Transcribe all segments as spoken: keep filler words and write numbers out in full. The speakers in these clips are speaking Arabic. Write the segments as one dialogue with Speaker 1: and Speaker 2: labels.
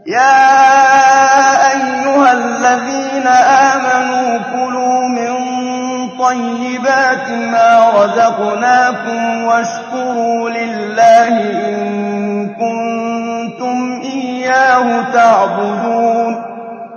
Speaker 1: يَا أَيُّهَا الَّذِينَ آمَنُوا كُلُوا مِن طَيِّبَاتِ مَا رَزَقْنَاكُمْ وَاشْكُرُوا لِلَّهِ إِن كُنتُمْ إِيَّاهُ تَعْبُدُونَ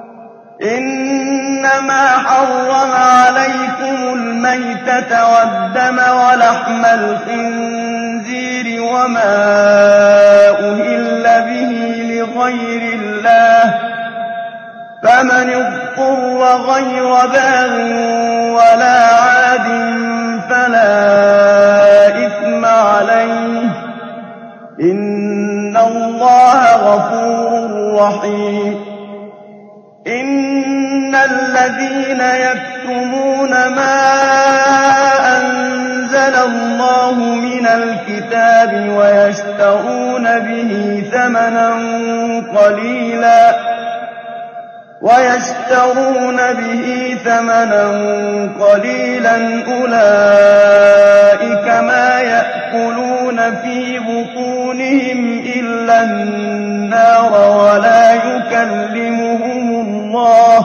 Speaker 1: إِنَّمَا حَرَّمَ عَلَيْكُمُ الْمَيْتَةَ وَالدَّمَ وَلَحْمَ الْخِنزِيرِ وَمَا أُهِلَّ بِهِ لِغَيْرِ اللَّهِ ۖ فَمَنِ اضْطُرَّ غَيْرَ بَاغٍ وَلَا عَادٍ فَلَا إِثْمَ عَلَيْهِ ۚ إِنَّ اللَّهَ غَفُورٌ رَّحِيمٌ. إِنَّ الَّذِينَ يَكْتُمُونَ مَا أَنزَلَ اللَّهُ مِنَ الْكِتَابِ وَيَشْتَرُونَ بِهِ ثَمَنًا قَلِيلًا وَيَشْتَرُونَ بِهِ ثَمَنًا قَلِيلًا أُولَٰئِكَ مَا يَأْكُلُونَ فِي بُطُونِهِمْ إِلَّا النَّارَ وَلَا يُكَلِّمُهُمُ اللَّهُ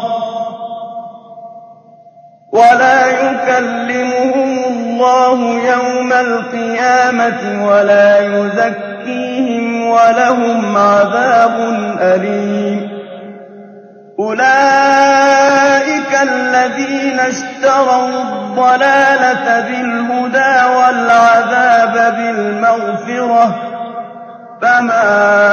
Speaker 1: وَلَا يُكَلِّمُهُمُ اللَّهُ يَوْمَ الْقِيَامَةِ وَلَا يُزَكِّيهِمْ وَلَهُمْ عَذَابٌ أَلِيمٌ. أُولَٰئِكَ الَّذِينَ اشْتَرَوُا الضَّلَالَةَ بِالْهُدَىٰ وَالْعَذَابَ بِالْمَغْفِرَةِ ۚ فَمَا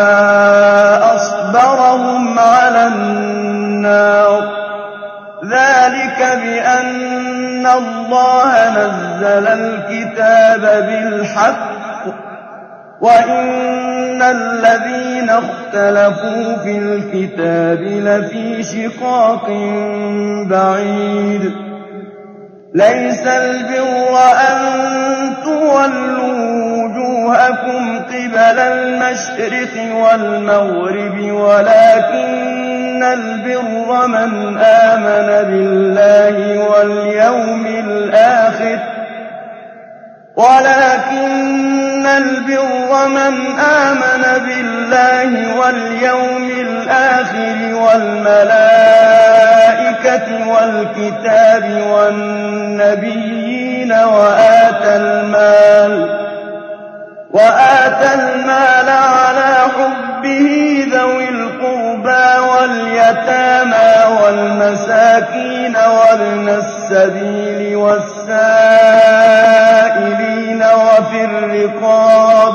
Speaker 1: أَصْبَرَهُمْ عَلَى النَّارِ ۚ ذَٰلِكَ بِأَنَّ اللَّهَ نَزَّلَ الْكِتَابَ بِالْحَقِّ ۗ وَإِنَّ الَّذِينَ اخْتَلَفُوا فِي الْكِتَابِ لَفِي شِقَاقٍ بَعِيدٍ. لَيْسَ الْبِرَّ أَن تُوَلُّوا وُجُوهَكُمْ قِبَلَ الْمَشْرِقِ وَالْمَغْرِبِ وَلَٰكِنَّ الْبِرَّ مَنْ آمَنَ بِاللَّهِ وَالْيَوْمِ الْآخِرِ ولكن البر من آمن بالله واليوم الآخر والملائكة والكتاب والنبيين وآتى المال وآتى المال على حبه ذوي القربى واليتامى والمساكين وابن السبيل والسائلين وفي الرقاب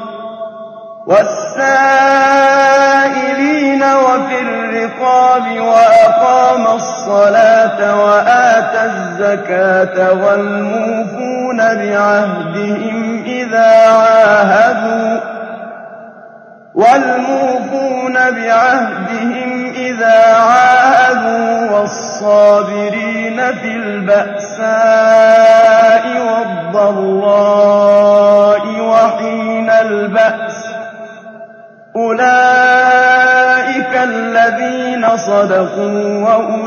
Speaker 1: والسائلين وفي الرقاب وأقام الصلاة وآتى الزكاة والموفون بعهدهم إذا عاهدوا والموفون بعهدهم إذا عاهدوا والصابرين في البأساء والضراء وحين البأس أولئك الذين صدقوا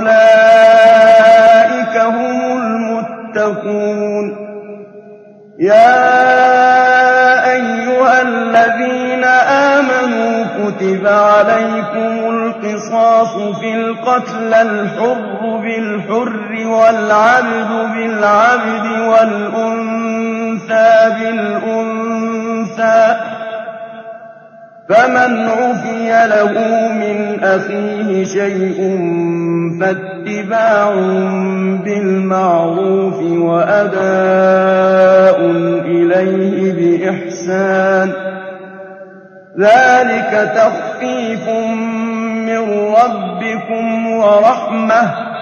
Speaker 1: وأولئك هم المتقون. يا أيها الذين آمنوا كتب عليكم القصاص في القتلى الحر بالحر والعبد بالعبد والأنثى بالأنثى فمن عفي له من أخيه شيء فاتباع بالمعروف وأداء إليه بإحسان ذلك تخفيف من ربكم ورحمة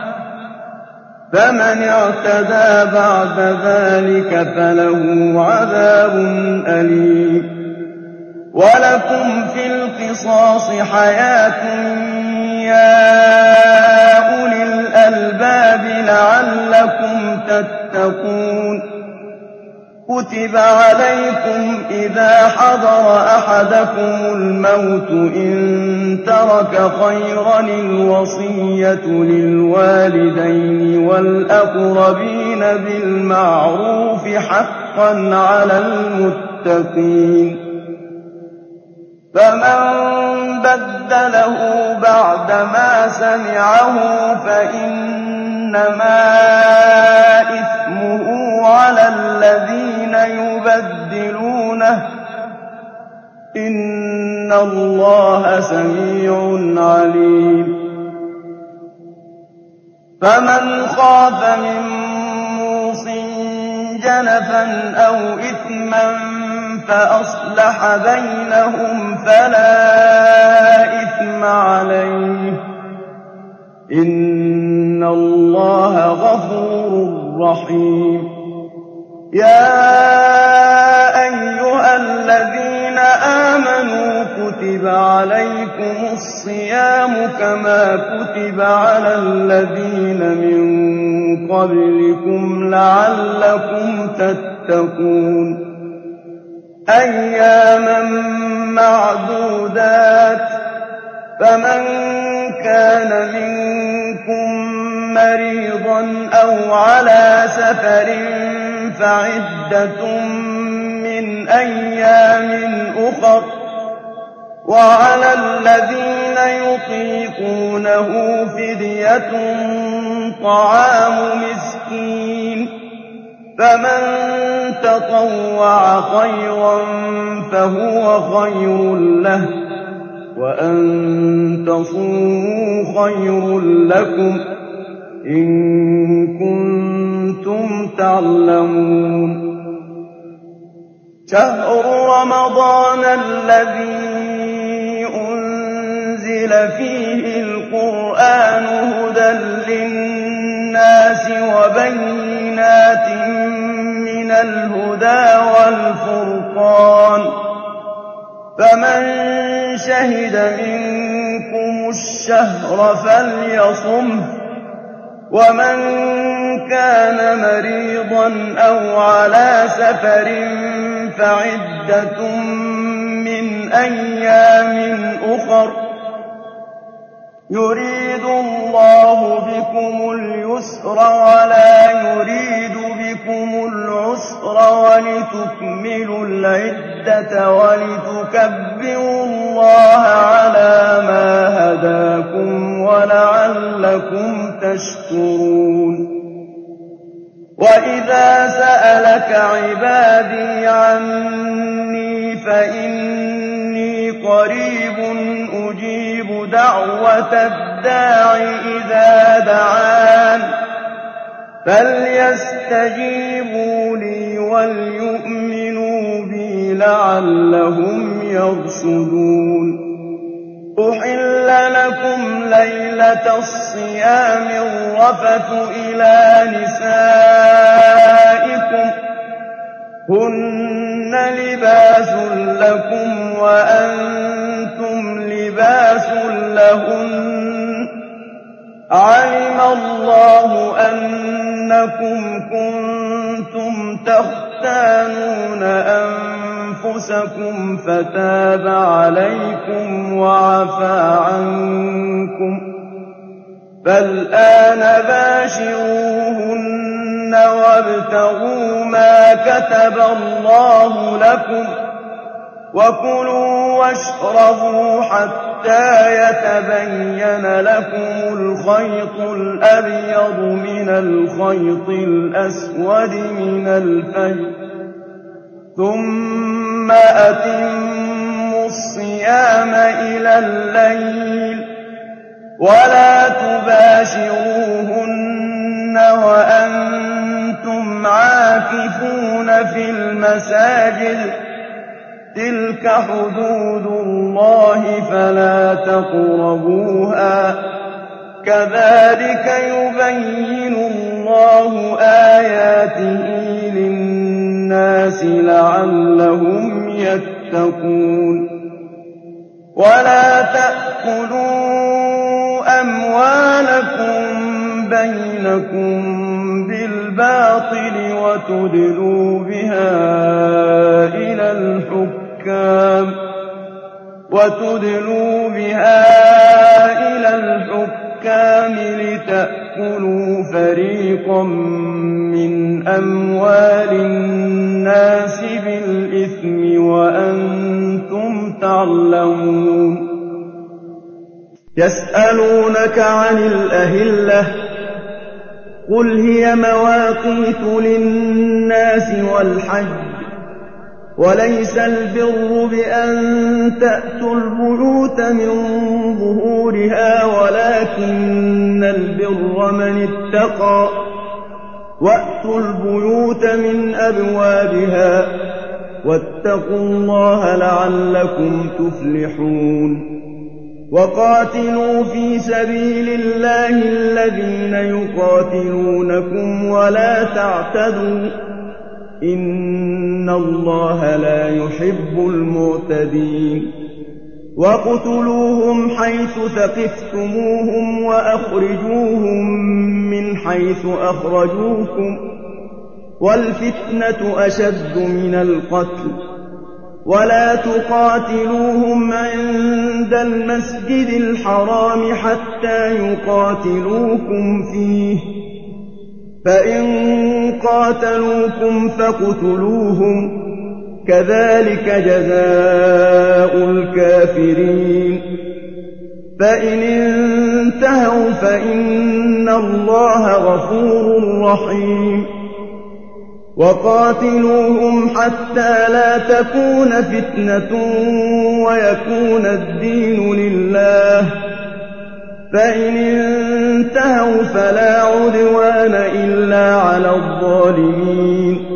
Speaker 1: فمن اعتدى بعد ذلك فله عذاب أليم. ولكم في القصاص حياة يا أولي الألباب لعلكم تتقون. كتب عليكم إذا حضر أحدكم الموت إن ترك خيرا الوصية للوالدين والأقربين بالمعروف حقا على المتقين. فمن بَدَّلَهُ بَعْدَمَا سَمِعَهُ فَإِنَّمَا إِثْمُهُ عَلَى الَّذِينَ يُبَدِّلُونَهُ ۚ إِنَّ اللَّهَ سَمِيعٌ عَلِيمٌ. فَمَنْ خَافَ مِن مُّوصٍ جَنَفًا أَوْ إِثْمًا فَأَصْلَحَ بَيْنَهُمْ فَلَا إِثْمَ عَلَيْهِ ۚ إِنَّ اللَّهَ غَفُورٌ رَّحِيمٌ. يَا أَيُّهَا الَّذِينَ آمَنُوا كُتِبَ عَلَيْكُمُ الصِّيَامُ كَمَا كُتِبَ عَلَى الَّذِينَ مِن قَبْلِكُمْ لَعَلَّكُمْ تَتَّقُونَ. أَيَّامًا مَّعْدُودَاتٍ ۚ فَمَن كَانَ مِنكُم مَّرِيضًا أَوْ عَلَىٰ سَفَرٍ فَعِدَّةٌ مِّنْ أَيَّامٍ أُخَرَ ۚ وَعَلَى الَّذِينَ يُطِيقُونَهُ فِدْيَةٌ طَعَامُ مِسْكِينٍ ۖ فَمَن تَطَوَّعَ خَيْرًا فَهُوَ خَيْرٌ لَّهُ ۚ وَأَن تَصُومُوا خَيْرٌ لَّكُمْ إِن كُنتُمْ تَعْلَمُونَ. شَهْرُ رَمَضَانَ الَّذِي أُنزِلَ فِيهِ الْقُرْآنُ هُدًى لِّلنَّاسِ وَبَيِّنَاتٍ مِّنَ الْهُدَىٰ وَالْفُرْقَانِ ۚ فَمَن شَهِدَ مِنكُمُ الشَّهْرَ فَلْيَصُمْهُ ۖ وَمَن كَانَ مَرِيضًا أَوْ عَلَىٰ سَفَرٍ فَعِدَّةٌ مِّنْ أَيَّامٍ أُخَرَ ۚ يُرِيدُ اللَّهُ بِكُمُ الْيُسْرَ وَلَا يُرِيدُ بِكُمُ الْعُسْرَ وَلِتُكْمِلُوا الْعِدَّةَ وَلِتُكَبِّرُوا اللَّهَ عَلَىٰ مَا هَدَاكُمْ وَلَعَلَّكُمْ تَشْكُرُونَ. وَإِذَا سَأَلَكَ عِبَادِي عَنِّي فَإِنِّي قَرِيبٌ أُجِيبُ دَعْوَةَ الدَّاعِ إِذَا دَعَانِ ۖ فَلْيَسْتَجِيبُوا لِي وَلْيُؤْمِنُوا بِي لَعَلَّهُمْ يَرْشُدُونَ. أُحِلَّ لَكُمْ لَيْلَةَ الصِّيَامِ الرَّفَثُ إِلَىٰ نِسَائِكُمْ ۚ هُنَّ لِبَاسٌ لَّكُمْ وَأَنتُمْ لِبَاسٌ لَّهُنَّ ۗ عَلِمَ اللَّهُ أَنَّكُمْ كُنتُمْ تَخْتَانُونَ أَنفُسَكُمْ فَتَابَ عَلَيْكُمْ وَعَفَا عَنكُمْ ۖ فَالْآنَ بَاشِرُوهُنَّ وَابْتَغُوا مَا كَتَبَ اللَّهُ لَكُمْ ۚ وَكُلُوا وَاشْرَبُوا حَتَّىٰ يَتَبَيَّنَ لَكُمُ الْخَيْطُ الْأَبْيَضُ مِنَ الْخَيْطِ الْأَسْوَدِ مِنَ الْفَجْرِ ۖ ثُمَّ أَتِمُّوا الصِّيَامَ إِلَى اللَّيْلِ ۚ وَلَا تُبَاشِرُوهُنَّ وَأَنتُمْ عَاكِفُونَ فِي الْمَسَاجِدِ ۗ تِلْكَ حُدُودُ اللَّهِ فَلَا تَقْرَبُوهَا ۗ كَذَٰلِكَ يُبَيِّنُ اللَّهُ آيَاتِهِ لِلنَّاسِ لَعَلَّهُمْ يَتَّقُونَ. وَلَا تَأْكُلُوا أَمْوَالَكُم بَيْنَكُم بِالْبَاطِلِ وَتُدْلُوا بِهَا إِلَى الْحُكَّامِ وَتُدْلُوا بِهَا إِلَى الْحُكَّامِ لِتَأْكُلُوا فَرِيقًا مِّنْ أَمْوَالِ النَّاسِ بِالْإِثْمِ وَأَنتُمْ تَعْلَمُونَ. يسألونك عن الأهلة قل هي مواقيت للناس والحج وليس البر بأن تأتوا البيوت من ظهورها ولكن البر من اتقى وأتوا البيوت من أبوابها واتقوا الله لعلكم تفلحون وقاتلوا في سبيل الله الذين يقاتلونكم ولا تعتدوا إن الله لا يحب المعتدين وَاقْتُلُوهُمْ حَيْثُ ثَقِفْتُمُوهُمْ وَأَخْرِجُوهُم مِّنْ حَيْثُ أَخْرَجُوكُمْ ۚ وَالْفِتْنَةُ أَشَدُّ مِنَ الْقَتْلِ ۚ وَلَا تُقَاتِلُوهُمْ عِندَ الْمَسْجِدِ الْحَرَامِ حَتَّىٰ يُقَاتِلُوكُمْ فِيهِ ۖ فَإِن قَاتَلُوكُمْ فَاقْتُلُوهُمْ ۗ كَذَٰلِكَ جَزَاءُ الْكَافِرِينَ فَإِنِ انتَهَوْا فَإِنَّ اللَّهَ غَفُورٌ رَّحِيمٌ وَقَاتِلُوهُمْ حَتَّىٰ لَا تَكُونَ فِتْنَةٌ وَيَكُونَ الدِّينُ لِلَّهِ ۖ فَإِنِ انتَهَوْا فَلَا عُدْوَانَ إِلَّا عَلَى الظَّالِمِينَ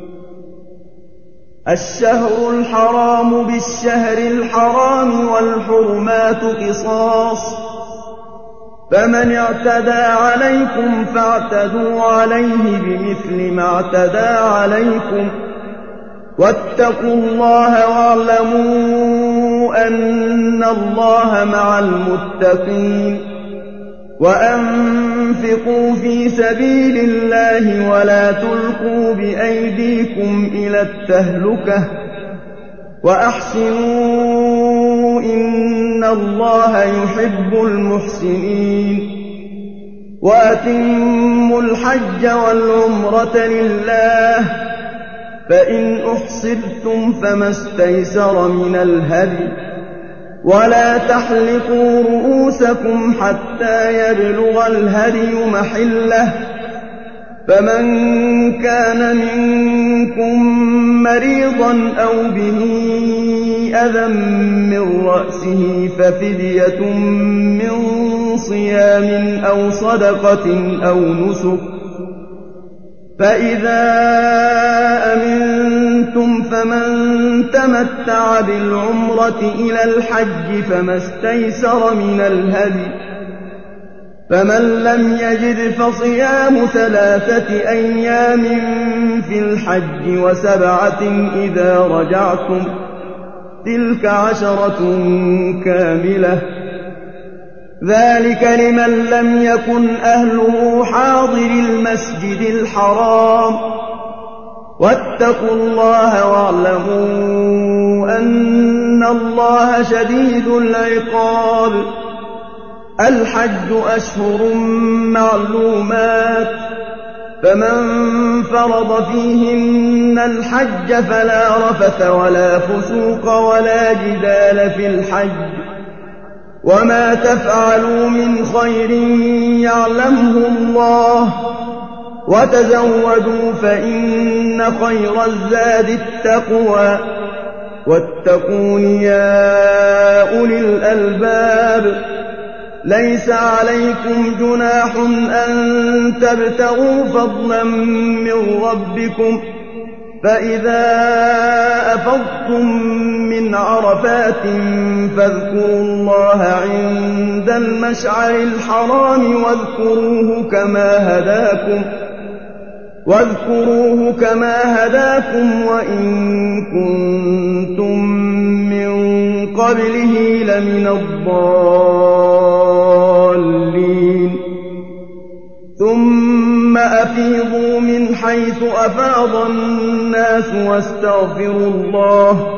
Speaker 1: الشهر الحرام بالشهر الحرام والحرمات قصاص فمن اعتدى عليكم فاعتدوا عليه بمثل ما اعتدى عليكم واتقوا الله واعلموا أن الله مع المتقين وأنفقوا في سبيل الله ولا تلقوا بأيديكم إلى التهلكة وأحسنوا إن الله يحب المحسنين وأتموا الحج والعمرة لله فإن أحصرتم فما استيسر من الهدي ولا تحلقوا رؤوسكم حتى يبلغ الهدي محله فمن كان منكم مريضا أو به أذى من رأسه ففدية من صيام أو صدقة أو نسك فإذا أمنتم فمن تمتع بالعمرة إلى الحج فما استيسر من الهدي فمن لم يجد فصيام ثلاثة أيام في الحج وسبعة إذا رجعتم تلك عشرة كاملة ذلك لمن لم يكن أهله حاضر المسجد الحرام واتقوا الله واعلموا أن الله شديد العقاب الحج أشهر معلومات فمن فرض فيهن الحج فلا رفث ولا فسوق ولا جدال في الحج وما تفعلوا من خير يعلمه الله وتزودوا فإن خير الزاد التقوى واتقون يا أولي الألباب ليس عليكم جناح أن تبتغوا فضلا من ربكم فإذا أفضتم من عرفات فاذكروا الله عند المشعر الحرام واذكروه كما هداكم واذكروه كما هداكم وإن كنتم من قبله لمن الضالين ثم أفيضوا من حيث أفاض الناس واستغفروا الله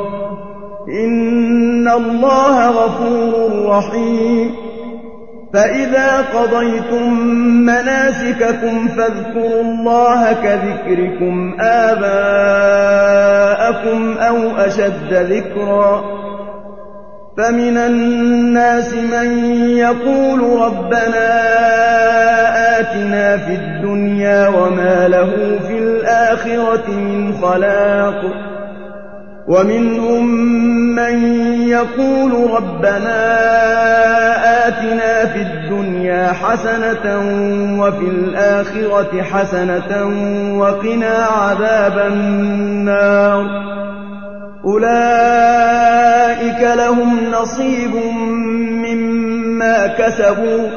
Speaker 1: إن الله غفور رحيم فإذا قضيتم مناسككم فاذكروا الله كذكركم آباءكم أو أشد ذكرا فمن الناس من يقول ربنا آتنا في الدنيا وما له في الآخرة من خلاق ومنهم من يقول ربنا آتنا في الدنيا حسنة وفي الآخرة حسنة وقنا عذاب النار أولئك لهم نصيب مما كسبوا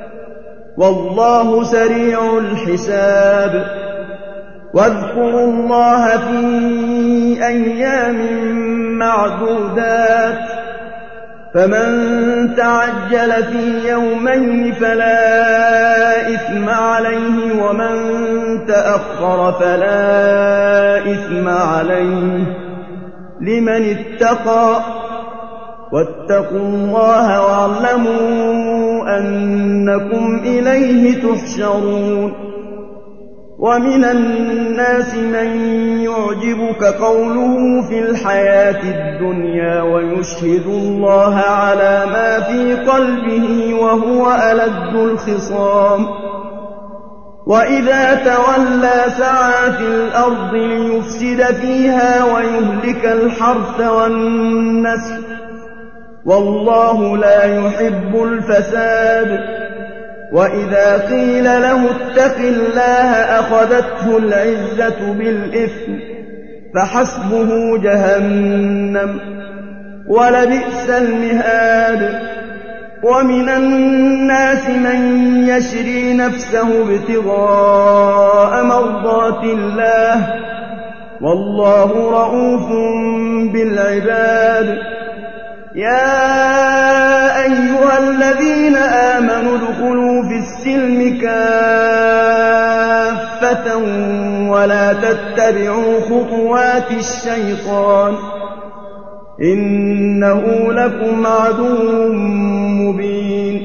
Speaker 1: والله سريع الحساب واذكروا الله في أيام معدودات فمن تعجل في يومين فلا إثم عليه ومن تأخر فلا إثم عليه لمن اتقى واتقوا الله واعلموا أنكم إليه تحشرون ومن الناس من يعجبك قوله في الحياة الدنيا ويشهد الله على ما في قلبه وهو ألد الخصام وإذا تولى سعى في الأرض ليفسد فيها ويهلك الحرث والنسل والله لا يحب الفساد وإذا قيل له اتق الله أخذته العزة بالإثم فحسبه جهنم ولبئس المهاد ومن الناس من يشري نفسه ابتغاء مرضات الله والله رءوف بالعباد يا أيها الذين آمنوا ادخلوا في السلم كافة ولا تتبعوا خطوات الشيطان إنه لكم عدو مبين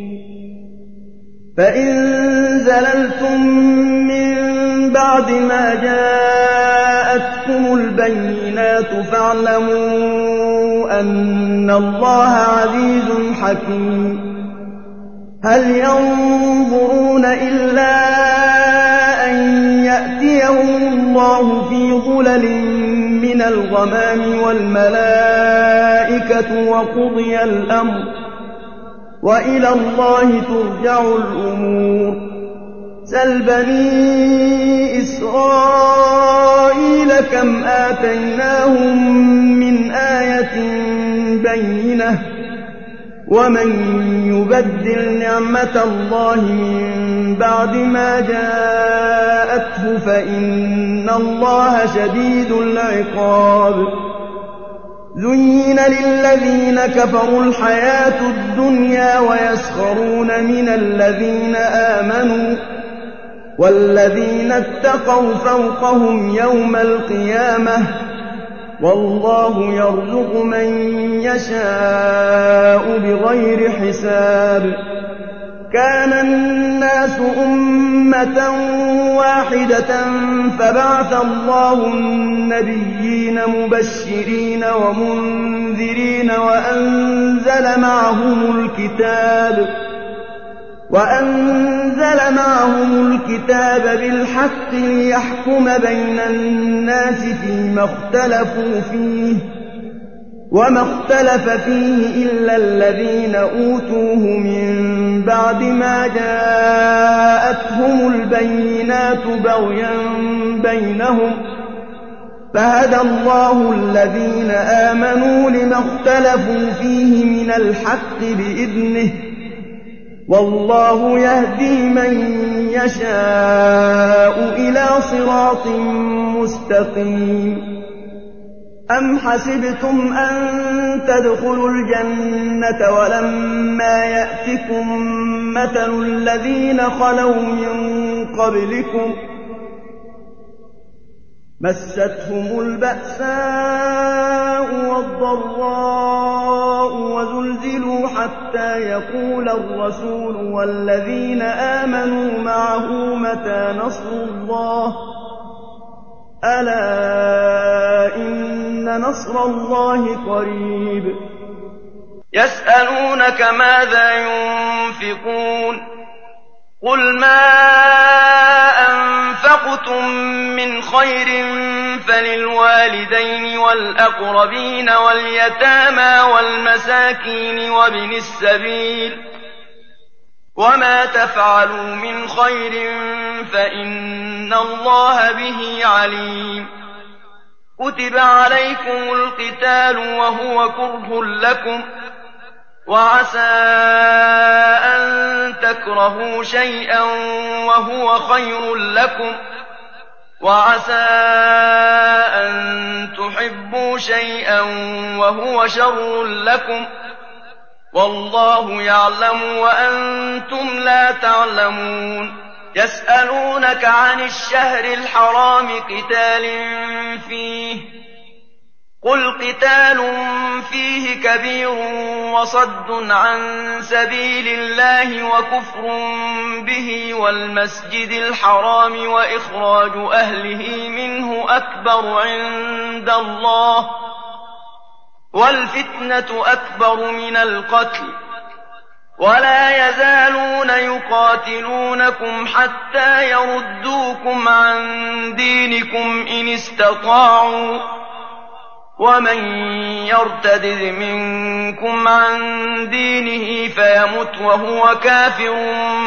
Speaker 1: فإن زللتم من بعد ما جاءتكم البينات فاعلموا أن الله عزيز حكيم هل ينظرون إلا أن يأتيهم الله في ظلل من الغمام والملائكة وقضي الأمر وإلى الله ترجع الأمور سل بني إسرائيل كم آتيناهم من آية بينة ومن يبدل نعمة الله من بعد ما جاءته فإن الله شديد العقاب زين للذين كفروا الحياة الدنيا ويسخرون من الذين آمنوا والذين اتقوا فوقهم يوم القيامة والله يرزق من يشاء بغير حساب كان الناس أمة واحدة فبعث الله النبيين مبشرين ومنذرين وأنزل معهم الكتاب وأنزل معهم الكتاب بالحق ليحكم بين الناس فيما اختلفوا فيه وما اختلف فيه إلا الذين أوتوه من بعد ما جاءتهم البينات بغيا بينهم فهدى الله الذين آمنوا لما اختلفوا فيه من الحق بإذنه والله يهدي من يشاء إلى صراط مستقيم أم حسبتم أن تدخلوا الجنة ولما يأتكم مثل الذين خلوا من قبلكم مستهم البأساء والضراء وزلزلوا حتى يقول الرسول والذين آمنوا معه متى نصر الله ألا إن نصر الله قريب يسألونك ماذا ينفقون قل ما أنفقتم من خير فللوالدين والأقربين واليتامى والمساكين وابن السبيل وما تفعلوا من خير فإن الله به عليم كتب عليكم القتال وهو كره لكم وعسى أن تكرهوا شيئا وهو خير لكم وعسى أن تحبوا شيئا وهو شر لكم والله يعلم وأنتم لا تعلمون يسألونك عن الشهر الحرام قتال فيه قل قتال فيه كبير وصد عن سبيل الله وكفر به والمسجد الحرام وإخراج أهله منه أكبر عند الله والفتنة أكبر من القتل ولا يزالون يقاتلونكم حتى يردوكم عن دينكم إن استطاعوا ومن يرتدد منكم عن دينه فيمت وهو كافر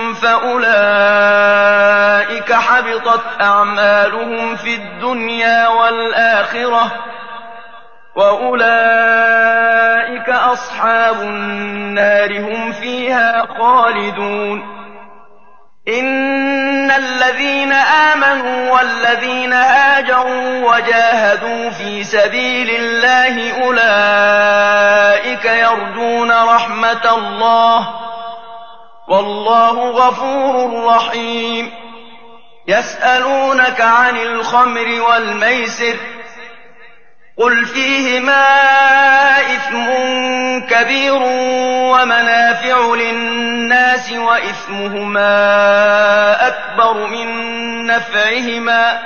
Speaker 1: فأولئك حبطت أعمالهم في الدنيا والآخرة وأولئك أصحاب النار هم فيها خالدون إن الذين آمنوا والذين هاجروا وجاهدوا في سبيل الله أولئك يرجون رحمة الله والله غفور رحيم يسألونك عن الخمر والميسر قل فيهما إثم كبير ومنافع للناس وإثمهما أكبر من نفعهما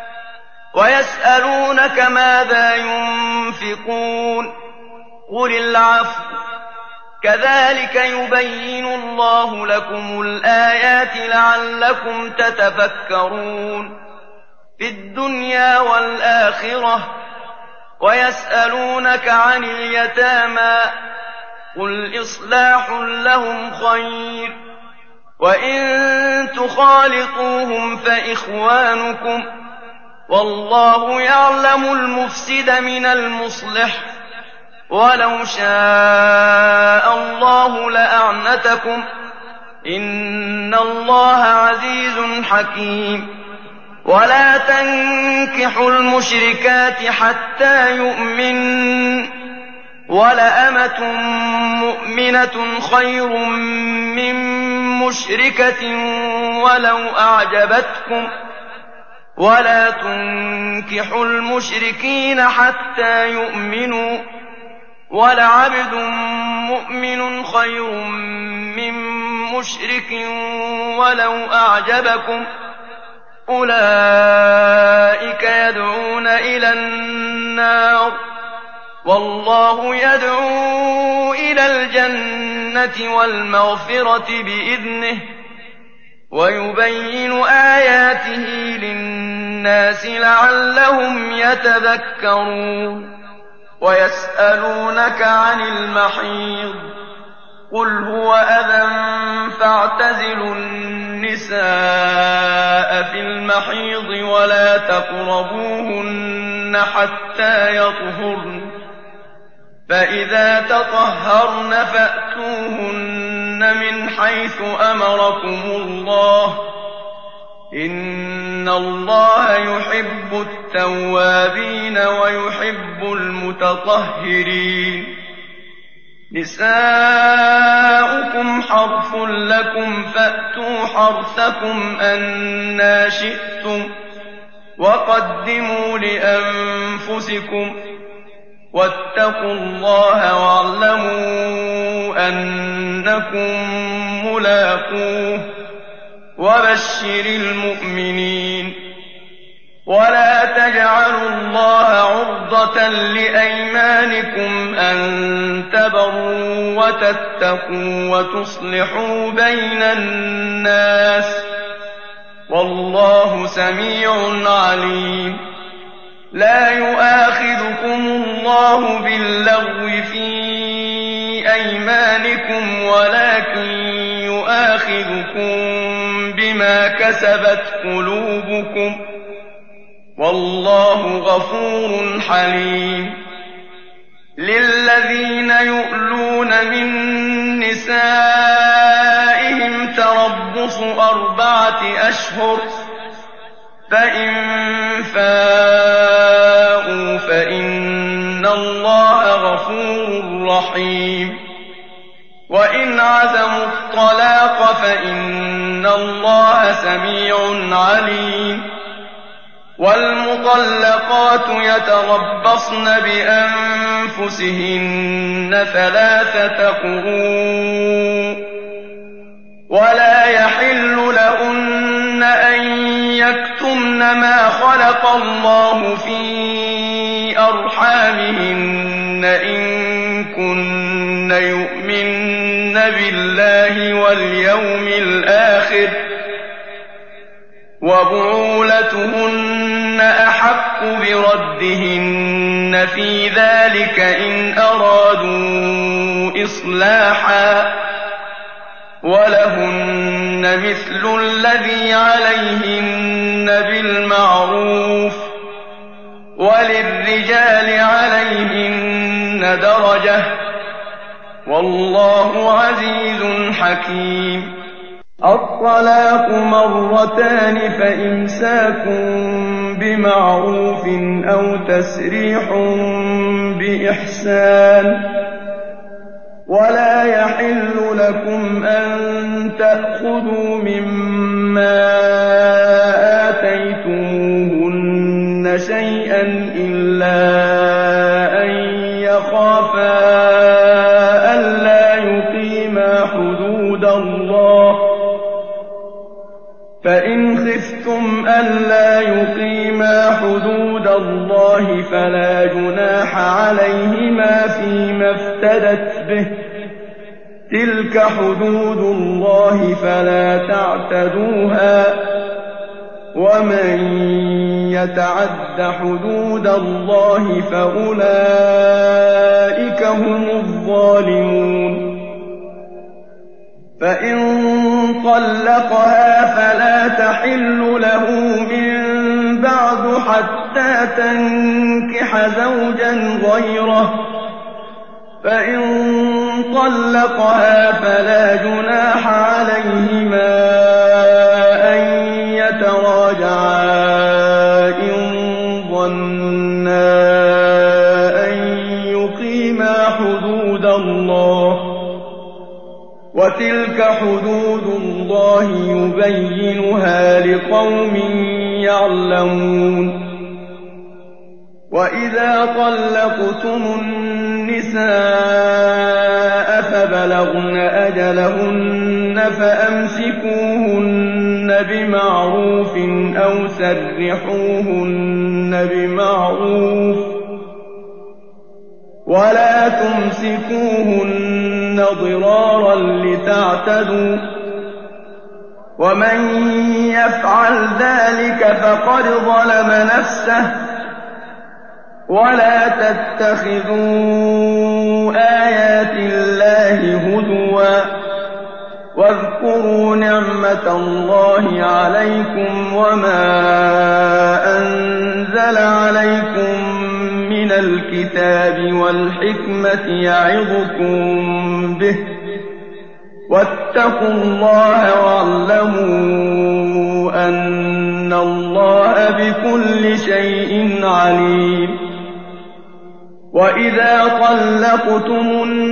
Speaker 1: ويسألونك ماذا ينفقون قل العفو كذلك يبين الله لكم الآيات لعلكم تتفكرون في الدنيا والآخرة ويسألونك عن اليتامى قل إصلاح لهم خير وإن تخالطوهم فإخوانكم والله يعلم المفسد من المصلح ولو شاء الله لأعنتكم إن الله عزيز حكيم ولا تنكحوا المشركات حتى يؤمن ولأمة مؤمنة خير من مشركة ولو أعجبتكم ولا تنكحوا المشركين حتى يؤمنوا ولعبد مؤمن خير من مشرك ولو أعجبكم أولئك يدعون إلى النار والله يدعو إلى الجنة والمغفرة بإذنه ويبين آياته للناس لعلهم يتذكرون ويسألونك عن المحيض قل هو أذى فاعتزلوا النساء في المحيض ولا تقربوهن حتى يطهرن فإذا تطهرن فأتوهن من حيث أمركم الله إن الله يحب التوابين ويحب المتطهرين نساؤكم حرث لكم فأتوا حرثكم أنى شئتم وقدموا لأنفسكم واتقوا الله واعلموا أنكم ملاقوه وبشر المؤمنين ولا تجعلوا الله عرضة لأيمانكم أن تبروا وتتقوا وتصلحوا بين الناس والله سميع عليم. لا يؤاخذكم الله باللغو في أيمانكم ولكن يؤاخذكم بما كسبت قلوبكم والله غفور حليم. للذين يؤلون من نسائهم تربص أربعة أشهر فإن فاءوا فإن الله غفور رحيم. وإن عزموا الطلاق فإن الله سميع عليم. والمطلقات يتربصن بأنفسهن ثلاثة قروء ولا يحل لهن أن يكتمن ما خلق الله في أرحامهن إن كن يؤمن بالله واليوم الآخر وبعولتهن أحق بردهن في ذلك إن أرادوا إصلاحا ولهن مثل الذي عليهن بالمعروف وللرجال عليهن درجة والله عزيز حكيم. الطلاق مرتان فإمساك بمعروف أو تسريح بإحسان. ولا يحل لكم أن تأخذوا مما آتيتموهن شيئا إلا أن يخافا ألا يقيما حدود الله فإن خفتم ألا يقيما حدود الله فلا جناح عليهما فيما افتدت به تلك حدود الله فلا تعتدوها ومن يتعد حدود الله فأولئك هم الظالمون. فإن طلقها فلا تحل له من بعد حتى تنكح زوجا غيره فإن طلقها فلا جناح عليهما أن يتراجعا إن ظنا أن يقيما حدود الله وتلك حدود الله يبينها لقوم يعلمون. وإذا طلقتم النساء فبلغن أجلهن فأمسكوهن بمعروف أو سرحوهن بمعروف ولا تمسكوهن ضرارا لتعتدوا ومن يفعل ذلك فقد ظلم نفسه. ولا تتخذوا آيات الله هزوا واذكروا نعمة الله عليكم وما أنزل عليكم من الكتاب والحكمة يعظكم به واتقوا الله واعلموا أن الله بكل شيء عليم. وإذا طلقتم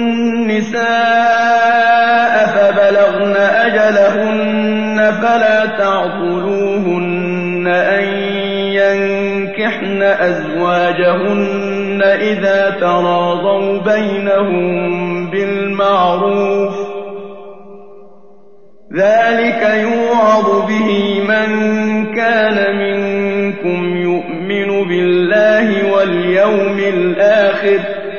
Speaker 1: النساء فبلغن أجلهن فلا تعضلوهن أن ينكحن أزواجهن إذا تراضوا بينهم بالمعروف ذلك يوعظ به من كان منكم وَالْيَوْمِ الْآخِرِ ۚ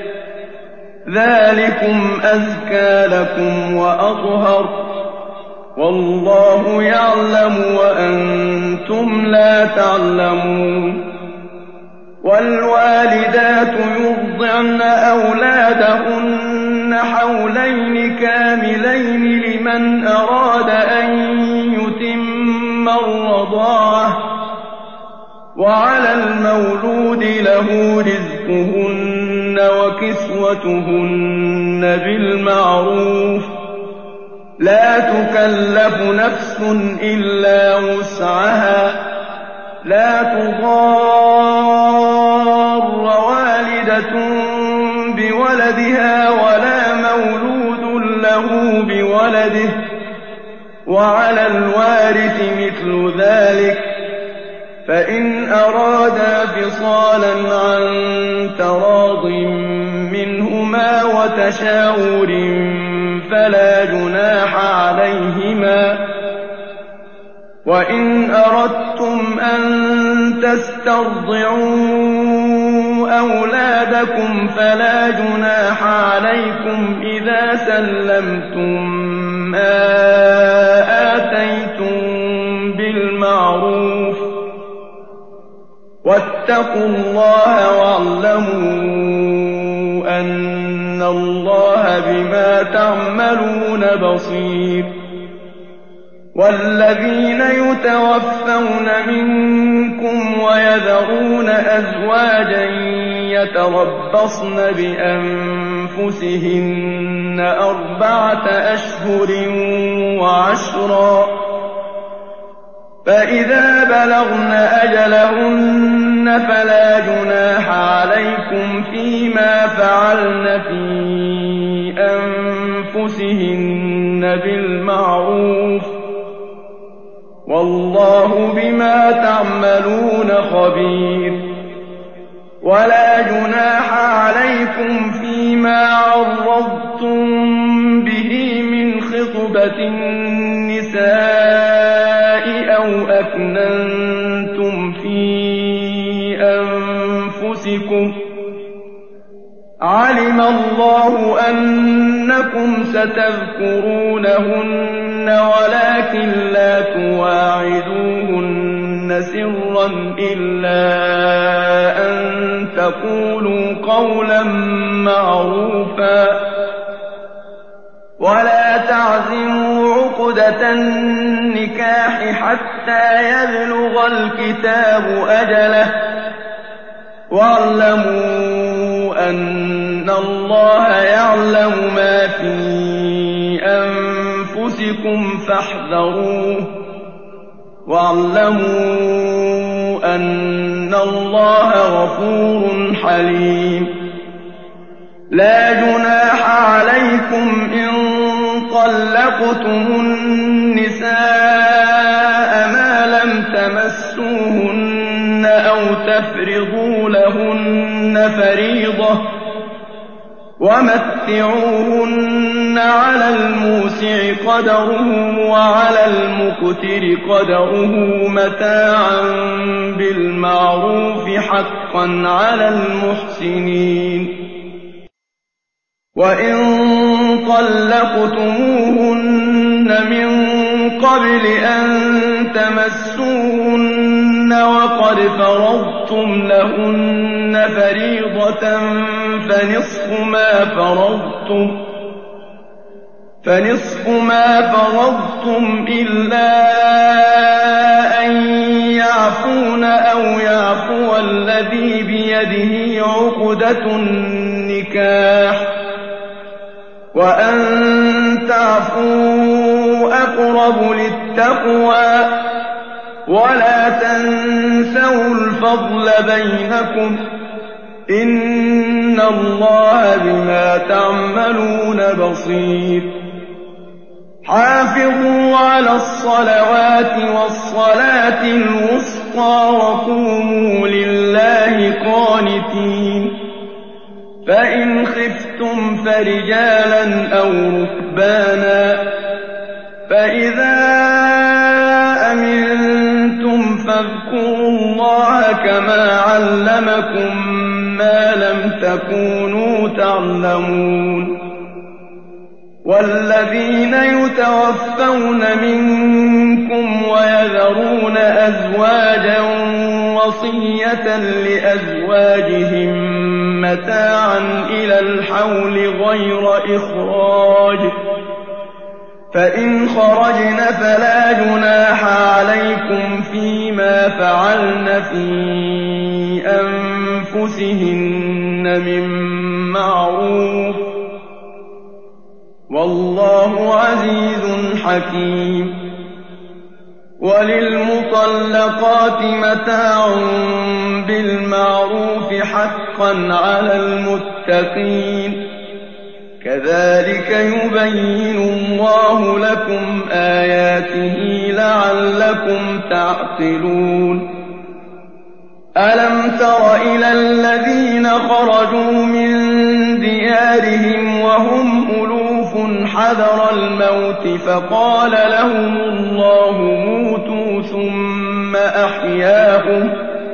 Speaker 1: ذَٰلِكُمْ أَزْكَىٰ لَكُمْ وَأَطْهَرُ ۗ وَاللَّهُ يَعْلَمُ وَأَنتُمْ لَا تَعْلَمُونَ. وَالْوَالِدَاتُ يُرْضِعْنَ أَوْلَادَهُنَّ حَوْلَيْنِ كَامِلَيْنِ لِمَنْ أَرَادَ أَن يُتِمَّ الرَّضَاعَةَ ۚ وَعَلَى الْمَوْلُودِ لَهُ رِزْقُهُنَّ وَكِسْوَتُهُنَّ بِالْمَعْرُوفِ ۚ لَا تُكَلَّفُ نَفْسٌ إِلَّا وُسْعَهَا ۚ لَا تُضَارَّ وَالِدَةٌ بِوَلَدِهَا وَلَا مَوْلُودٌ لَّهُ بِوَلَدِهِ ۚ وَعَلَى الْوَارِثِ مِثْلُ ذَٰلِكَ ۗ فَإِنْ أَرَادَا فِصَالًا عَن تَرَاضٍ مِّنْهُمَا وَتَشَاوُرٍ فَلَا جُنَاحَ عَلَيْهِمَا ۗ وَإِنْ أَرَدتُّمْ أَن تَسْتَرْضِعُوا أَوْلَادَكُمْ فَلَا جُنَاحَ عَلَيْكُمْ إِذَا سَلَّمْتُم مَّا آتَيْتُم بِالْمَعْرُوفِ ۗ وَاتَّقُوا اللَّهَ وَاعْلَمُوا أَنَّ اللَّهَ بِمَا تَعْمَلُونَ بَصِيرٌ. وَالَّذِينَ يُتَوَفَّوْنَ مِنكُمْ وَيَذَرُونَ أَزْوَاجًا يَتَرَبَّصْنَ بِأَنفُسِهِنَّ أَرْبَعَةَ أَشْهُرٍ وَعَشْرًا ۖ فَإِذَا بَلَغْنَ أَجَلَهُنَّ فَلَا جُنَاحَ عَلَيْكُمْ فِيمَا فَعَلْنَ فِي أَنفُسِهِنَّ بِالْمَعْرُوفِ ۗ وَاللَّهُ بِمَا تَعْمَلُونَ خَبِيرٌ. وَلَا جُنَاحَ عَلَيْكُمْ فِيمَا عَرَّضْتُم بِهِ مِنْ خِطْبَةِ النِّسَاءِ أَوْ أَكْنَنتُمْ فِي أَنفُسِكُمْ ۚ عَلِمَ اللَّهُ أَنَّكُمْ سَتَذْكُرُونَهُنَّ وَلَٰكِن لَّا تُوَاعِدُوهُنَّ سِرًّا إِلَّا أَن تَقُولُوا قَوْلًا مَّعْرُوفًا ۚ وَلَا تَعْزِمُوا عُقْدَةَ النِّكَاحِ حَتَّىٰ يَبْلُغَ الْكِتَابُ أَجَلَهُ ۚ وَاعْلَمُوا أَنَّ اللَّهَ يَعْلَمُ مَا فِي أَنفُسِكُمْ فَاحْذَرُوهُ ۚ وَاعْلَمُوا أَنَّ اللَّهَ غَفُورٌ حَلِيمٌ. لَا جُنَاحَ عَلَيْكُمْ إِن طَلَّقْتُمُ النِّسَاءَ مَا لَمْ تَمَسُّوهُنَّ أَوْ تَفْرِضُوا لَهُنَّ فَرِيضَةً ۚ وَمَتِّعُوهُنَّ عَلَى الْمُوسِعِ قَدَرُهُ وَعَلَى الْمُقْتِرِ قَدَرُهُ مَتَاعًا بِالْمَعْرُوفِ حَقًّا عَلَى الْمُحْسِنِينَ. وَإِن طَلَّقْتُمُوهُنَّ مِن قَبْلِ أَن تَمَسُّوهُنَّ وَقَدْ فَرَضْتُمْ لَهُنَّ فَرِيضَةً فَنِصْفُ مَا فَرَضْتُمْ فَنِصْفُ مَا فَرَضْتُمْ إِلَّا أَن يَعْفُونَ أَوْ يَعْفُوَ الَّذِي بِيَدِهِ عُقْدَةُ النِّكَاحِ ۚ وَأَن تَعْفُوا أَقْرَبُ لِلتَّقْوَىٰ ۚ وَلَا تَنسَوُا الْفَضْلَ بَيْنَكُمْ ۚ إِنَّ اللَّهَ بِمَا تَعْمَلُونَ بَصِيرٌ. حَافِظُوا عَلَى الصَّلَوَاتِ وَالصَّلَاةِ الْوُسْطَىٰ وَقُومُوا لِلَّهِ قَانِتِينَ. فَإِنْ خِفْتُمْ فَرِجَالًا أَوْ رُكْبَانًا ۖ فَإِذَا أَمِنتُمْ فَاذْكُرُوا اللَّهَ كَمَا عَلَّمَكُم ما لم تكونوا تعلمون. والذين يتوفون منكم ويذرون أزواجا وصية لأزواجهم متاعا إلى الحول غير إخراج، فإن خرجن فلا جناح عليكم فيما فعلن في أنفسهن من معروف، والله عزيز حكيم. وللمطلقات متاع بالمعروف حقا على المتقين، كذلك يبين الله لكم آياته لعلكم تعقلون. ألم تر إلى الذين خرجوا من ديارهم وهم ألوف حذر الموت فقال لهم الله موتوا ثم أحياهم،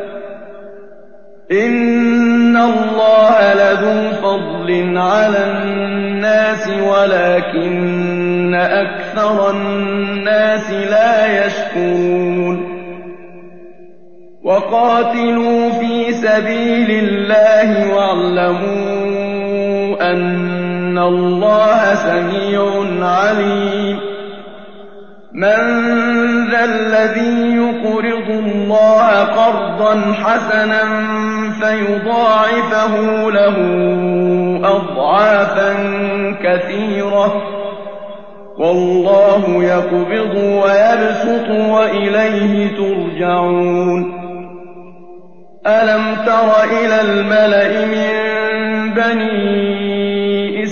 Speaker 1: إن الله لذو فضل على الناس ولكن أكثر الناس لا يشكرون. وقاتلوا في سبيل الله واعلموا أن الله سميع عليم. من ذا الذي يقرض الله قرضا حسنا فيضاعفه له أضعافا كثيرة، والله يقبض ويبسط وإليه ترجعون. ألم تر إلى الملأ من بني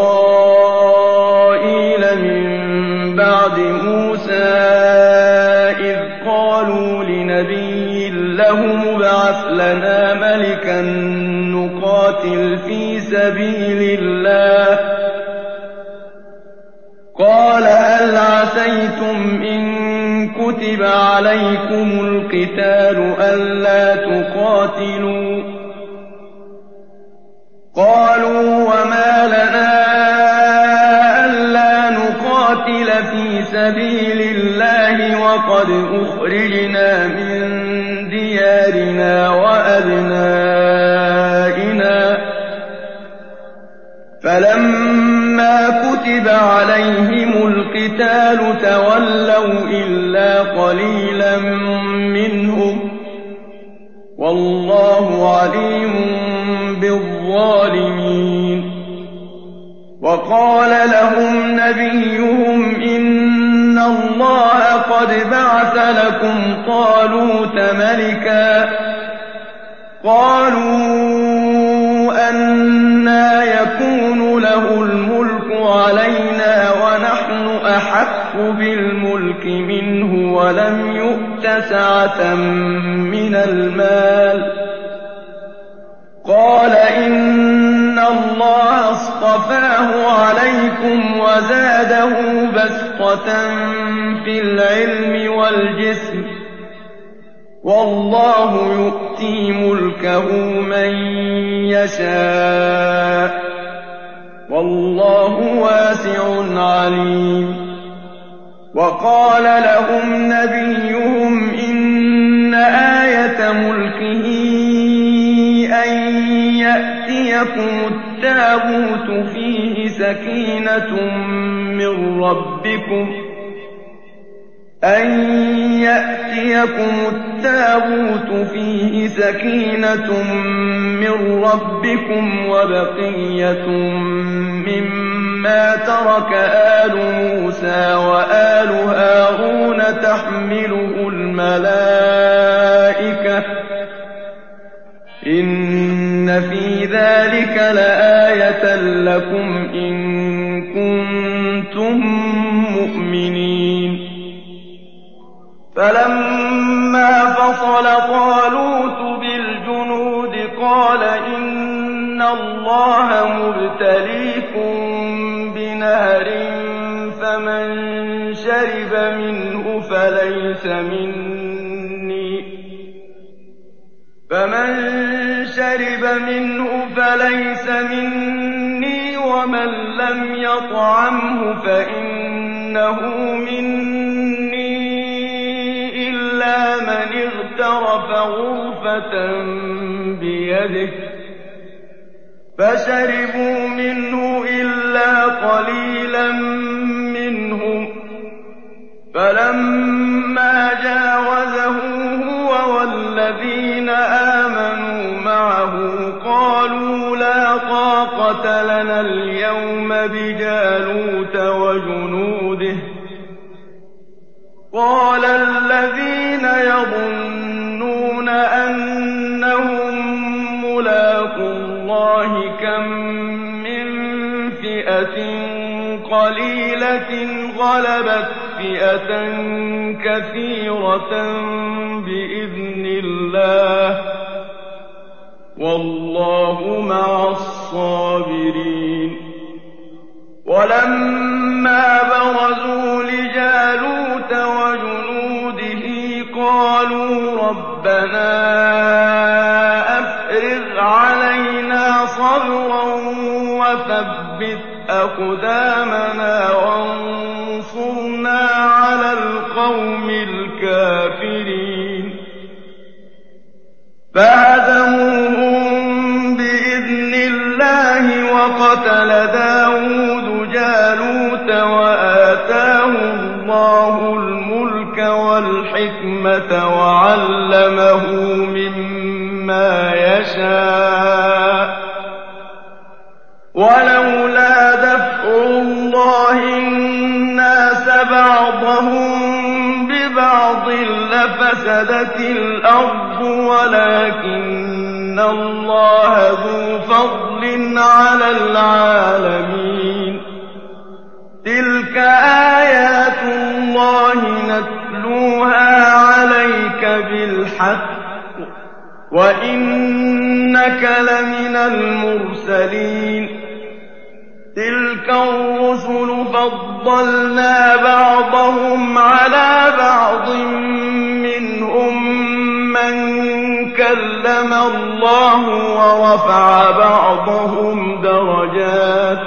Speaker 1: إسرائيل من بعد موسى إذ قالوا لنبي له ابعث لنا ملكا نقاتل في سبيل الله، قال هل عسيتم إن كتب عليكم القتال ألا تقاتلوا؟ قالوا وما لنا ألا نقاتل في سبيل الله وقد أخرجنا من ديارنا وأبنائنا، فلما كتب عليهم القتال تولوا إلا قليلا منهم، والله عليم بالظالمين. وقال لهم نبيهم إن الله قد بعث لكم طالوت ملكا، قالوا أنى يكون له الملك علينا ونحن أحق بالملك منه ولم يؤت سعة من المال، قال إن الله اصطفاه عليكم وزاده بسطة في العلم والجسم، والله يؤتي ملكه من يشاء، والله واسع عليم. وقال لهم نبيهم إن آية ملكه أن يأتيكم التابوت فيه سكينة من ربكم أن يأتيكم التابوت فيه سكينة من ربكم وبقية مما ترك آل موسى وآل هارون تحمله الملائكة، إن في ذلك لآية لكم إن كنتم مؤمنين. فلما فصل طالوت بالجنود قال إن الله مبتليكم بنهر فمن شرب منه فليس مني فمن شرب منه فليس مني ومن لم يطعمه فإنه مني إلا من اغترف غرفة بيده فشربوا منه إلا قليلا منهم فلما جاوزه هو والذين آمنوا معه قالوا لا طاقة لنا اليوم بجالوت وجنوده قال الذين يظنون أنهم ملاقو الله كم من فئة قليلة غلبت فئة كثيرة بإذن الله والله مع الصابرين ولما برزوا لجالوت وجنوده قالوا ربنا أفرغ علينا صبرا وثبت أقدامنا وانصرنا على القوم الكافرين فهزموهم بإذن الله وقتل داود جالوت وآتاه الله الملك والحكمة وعلمه مما يشاء ولولا دفع الله الناس بعضهم ببعض لفسدت الأرض ولكن الله ذو فضل على العالمين تلك آيات الله نتلوها عليك بالحق وإنك لمن المرسلين تلك الرسل فضلنا بعضهم على بعض منهم من كلم الله ورفع بعضهم درجات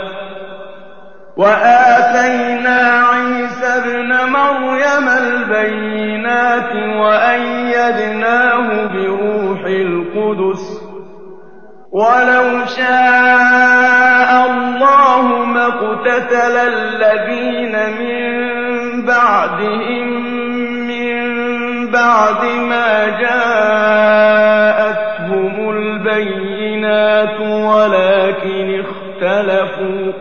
Speaker 1: وآتينا عيسى ابن مريم البينات وأيدناه بروح القدس ولو شاء الله ما اقتتل الذين من بعدهم من بعد ما جاءتهم البينات ولكن اختلفوا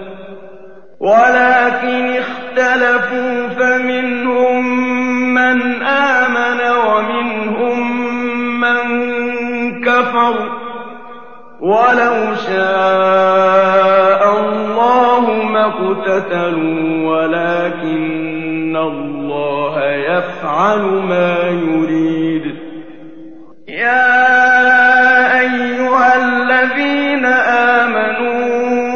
Speaker 1: ولكن اختلفوا فمنهم من آمن ومنهم من كفر ولو شاء الله ما اقتتلوا ولكن الله يفعل ما يريد يا أيها الذين آمنوا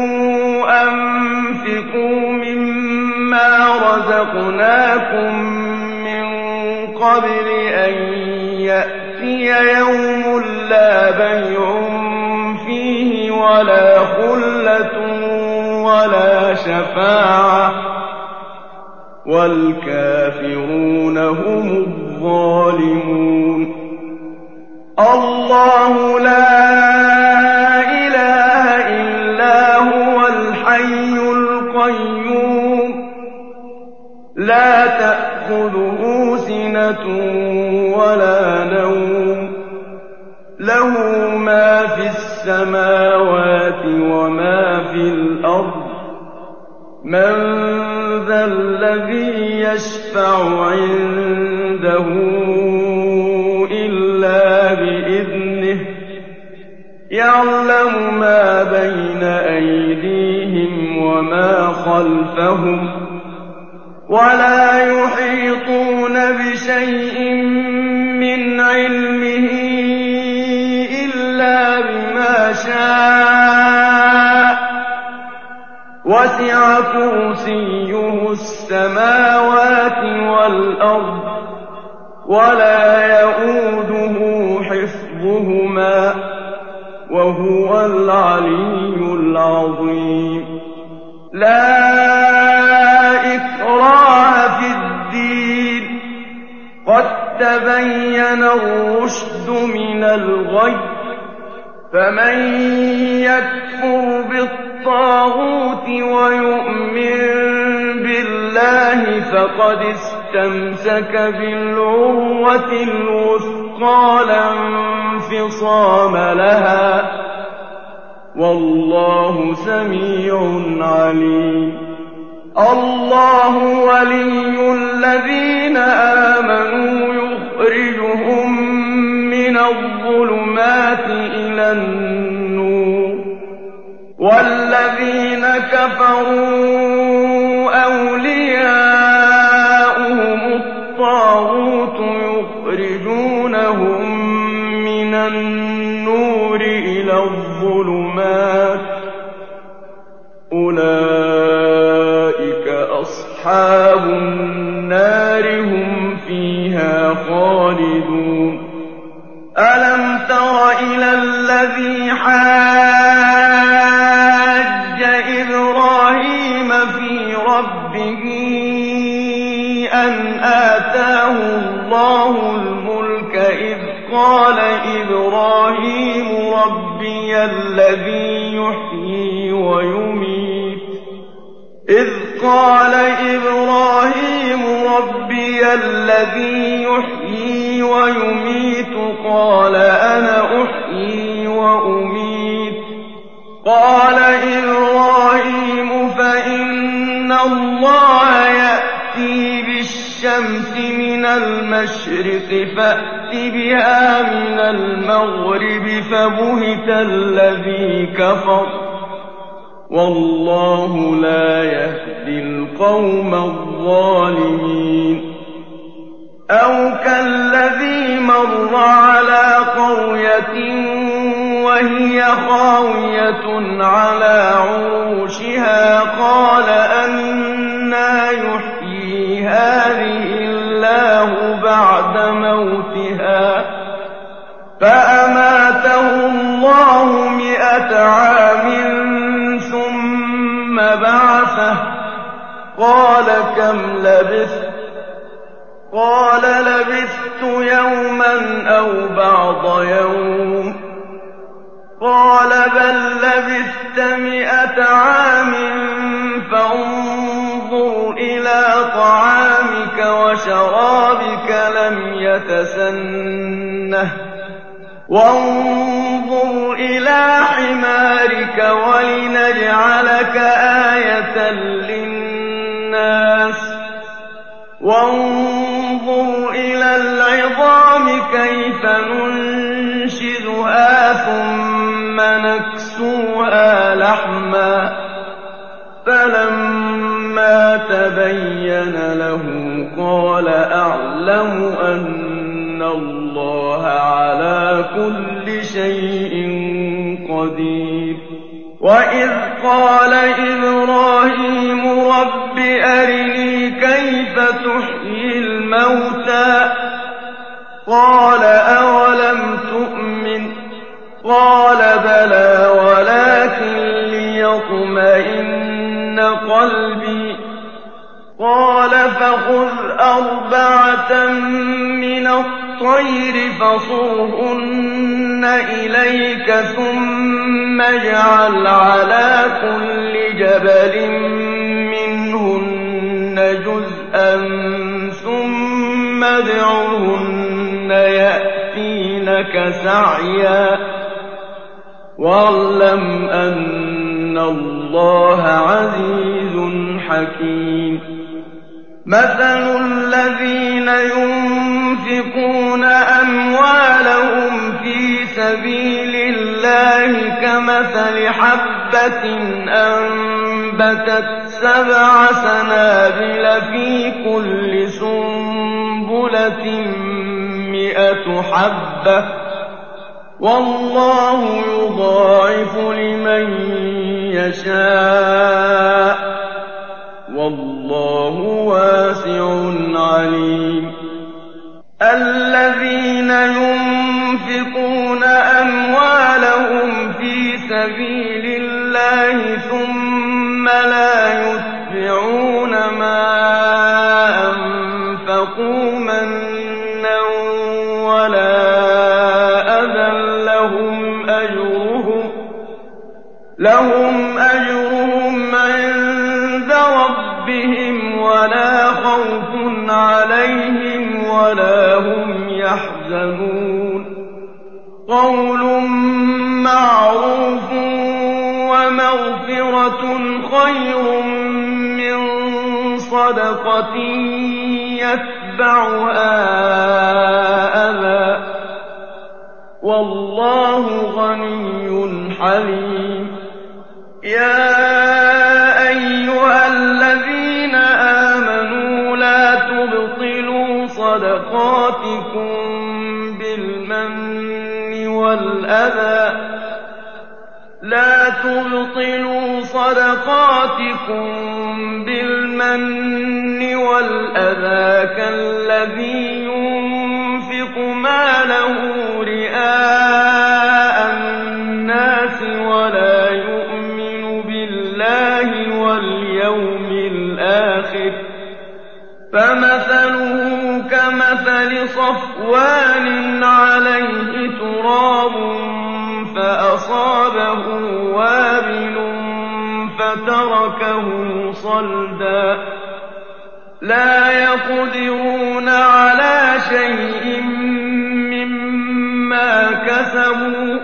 Speaker 1: أنفقوا مما رزقناكم من قبل أن يأتي يوم لا بيع فيه ولا خلة ولا شفاعة والكافرون هم الظالمون الله لا إله إلا هو الحي القيوم لا تأخذه سنة ولا نوم له ما في السماوات وما في الأرض من ذا الذي يشفع عنده إلا بإذنه يعلم ما بين أيديهم وما خلفهم ولا يحيطون بشيء من علمه إلا بما شاء وسع كرسيه السماوات والأرض ولا يئوده حفظهما حُكْمًا ۚ وَهُوَ الْعَلِيُّ الْعَظِيمُ. لَا إِكْرَاهَ فِي الدِّينِ ۖ قَد تَّبَيَّنَ الرُّشْدُ مِنَ الْغَيِّ ۚ فَمَن يَكْفُرْ بِالطَّاغُوتِ وَيُؤْمِن بِاللَّهِ فَقَدِ اسْتَمْسَكَ بِالْعُرْوَةِ الْوُثْقَىٰ لَا انفِصَامَ لَهَا ۗ وَاللَّهُ سَمِيعٌ عَلِيمٌ. اللَّهُ وَلِيُّ الَّذِينَ آمَنُوا يُخْرِجُهُم مِّنَ الظُّلُمَاتِ إِلَى النُّورِ ۖ وَالَّذِينَ كَفَرُوا أَوْلِيَاؤُهُمُ الطَّاغُوتُ يُخْرِجُونَهُم مِّنَ النُّورِ إِلَى الظُّلُمَاتِ ۗ أُولَٰئِكَ أَصْحَابُ النَّارِ ۖ هُمْ فِيهَا خَالِدُونَ. أَلَمْ تَرَ إِلَى الَّذِي حَاجَّ إِبْرَاهِيمَ فِي رَبِّهِ أَنْ آتَاهُ اللَّهُ الْمُلْكَ إِذْ قَالَ إِبْرَاهِيمُ رَبِّيَ الَّذِي يُحْيِي وَيُمِيتُ إِذْ قَالَ إِبْرَاهِيمُ رَبِّيَ الَّذِي يُحْيِي وَيُمِيتُ قَالَ أَنَا أُحْيِي وَأُمِيتُ قَالَ إِبْرَاهِيمُ فَإِنَّ اللَّهَ يَأْتِي بِالشَّمْسِ مِنَ الْمَشْرِقِ فَأْتِ بِهَا مِنَ الْمَغْرِبِ فَبُهِتَ الَّذِي كَفَرَ ۗ وَاللَّهُ لَا يَهْدِي الْقَوْمَ الظَّالِمِينَ. أَوْ كَالَّذِي مَرَّ عَلَىٰ قَرْيَةٍ وَهِيَ خَاوِيَةٌ عَلَىٰ عُرُوشِهَا قَالَ أَنَّىٰ يُحْيِي هَٰذِهِ اللَّهُ بَعْدَ مَوْتِهَا ۖ فَأَمَاتَهُ اللَّهُ مِائَةَ عَامٍ ثُمَّ بَعَثَهُ ۖ قَالَ كَمْ لَبِثْتَ؟ قَالَ لَبِثْتُ يَوْمًا أَوْ بَعْضَ يَوْمٍ ۖ قَالَ بَل لَّبِثْتَ مِائَةَ عَامٍ فَانظُرْ إِلَىٰ طَعَامِكَ وَشَرَابِكَ لَمْ يَتَسَنَّهْ ۖ وَانظُرْ إِلَىٰ حِمَارِكَ وَلِنَجْعَلَكَ آيَةً لِّلنَّاسِ ۖ وَانظُرْ إِلَى الْعِظَامِ كَيْفَ نُنشِزُهَا ثُمَّ نَكْسُوهَا لَحْمًا ۚ فَلَمَّا تَبَيَّنَ لَهُ قَالَ أَعْلَمُ أَنَّ اللَّهَ عَلَىٰ كُلِّ شَيْءٍ قَدِيرٌ. وَإِذْ قَالَ إِبْرَاهِيمُ رَبِّ أَرِنِي كَيْفَ تُحْيِي الْمَوْتَىٰ ۖ قَالَ أَوَلَمْ تُؤْمِنْ ۖ قَالَ بَلَىٰ وَلَٰكِن لِّيَطْمَئِنَّ قَلْبِي ۖ قَالَ فَخُذْ أَرْبَعَةً مِّنَ الطَّيْرِ فَصُرْهُنَّ إِلَيْكَ ثُمَّ اجْعَلْ عَلَىٰ كُلِّ جَبَلٍ مِّنْهُنَّ جُزْءًا ثُمَّ ادْعُهُنَّ يَأْتِينَكَ سَعْيًا ۚ وَاعْلَمْ أَنَّ اللَّهَ عَزِيزٌ حَكِيمٌ. مَثَلُ الَّذِينَ يُنفِقُونَ أَمْوَالَهُمْ فِي سَبِيلِ اللَّهِ كَمَثَلِ حَبَّةٍ أَنبَتَتْ سَبْعَ سَنَابِلَ فِي كُلِّ سُنبُلَةٍ مِّائَةُ حَبَّةٍ ۗ وَاللَّهُ يُضَاعِفُ لِمَن يَشَاءُ ۗ وَاللَّهُ وَاسِعٌ عَلِيمٌ. الَّذِينَ يُنفِقُونَ أَمْوَالَهُمْ سبيل الله ثم لا يتبعون ما أنفقوا منا ولا أذى لهم أجرهم لهم أجرهم عند ربهم ولا خوف عليهم ولا هم يحزنون قول معروف ومغفرة خير من صدقة يتبعها أذى والله غني حليم يا أيها الذين آمنوا لا تبطلوا صدقاتكم بالمن والأذى لا تبطلوا صدقاتكم بالمن والأذى كالذي ينفق ماله رئاء الناس ولا يؤمن بالله واليوم الآخر فمثله كمثل صفوان عليه تراب فأصابه وابل فتركه صلدا لا يقدرون على شيء مما كسبوا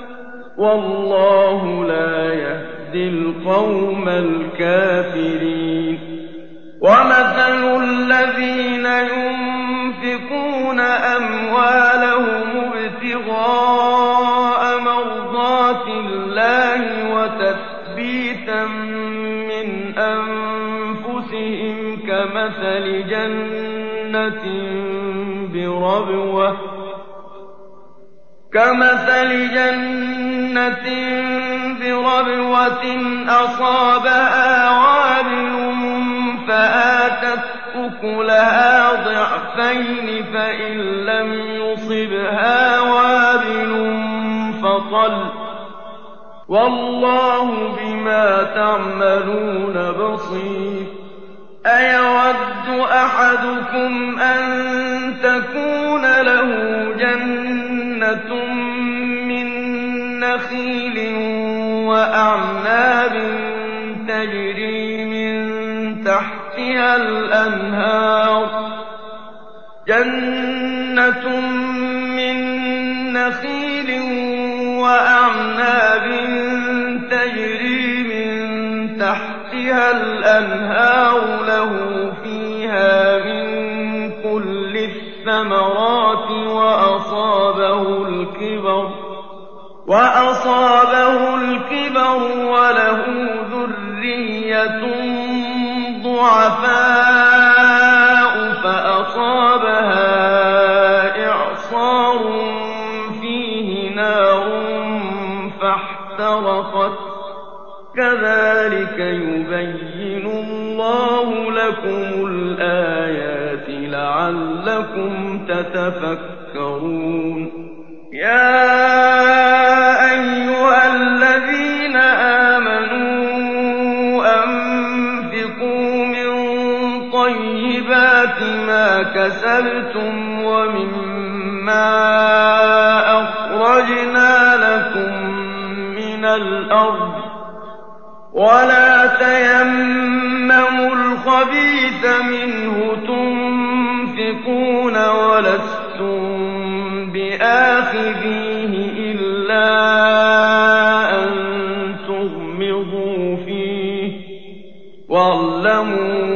Speaker 1: والله لا يهدي القوم الكافرين ومثل الذين ينفقون أموالهم ابتغاء مرضات الله وتثبيتا من أنفسهم كمثل جنة بربوة كمثل جنة بربوة أصابها وابل فآتت أكلها ضعفين فإن لم يصبها وابل فطل والله بما تعملون بصير أيود أحدكم أن تكون له جنة من نخيل وأعناب تجري من تحتها الأنهار جنة من نخيل وأعناب تجري من تحتها الأنهار له فيها من كل الثمرات وأصابه الكبر وأصابه الكبر وله ذرية ضعفاء فأصابها إعصار فيه نار فاحترقت كذلك يبين الله لكم الآيات لعلكم تتفكرون يا أيها الذين آمنوا أنفقوا من طيبات ما كسبتم ومما أخرجنا لكم من الأرض ولا تيمموا الخبيث منه تنفقون ولستم بآخذيه إلا أن تغمضوا فيه واعلموا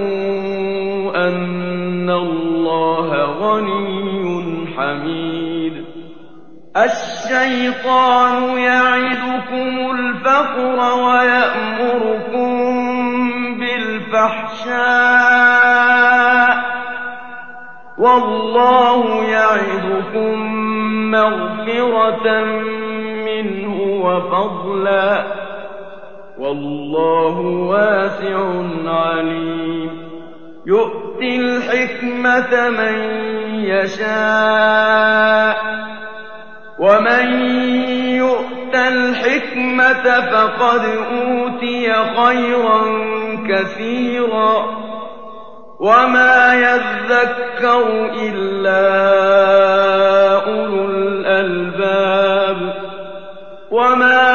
Speaker 1: أن الله غني حميد الشيطان يعدكم الفقر ويأمركم بالفحشاء والله يعدكم مغفرة منه وفضلا والله واسع عليم يؤتي الحكمة من يشاء ومن يؤت يُؤْتَ الْحِكْمَةَ فَقَدْ أُوتِيَ خَيْرًا كَثِيرًا ۗ وَمَا يَذَّكَّرُ إِلَّا أُولُو الْأَلْبَابِ. وَمَا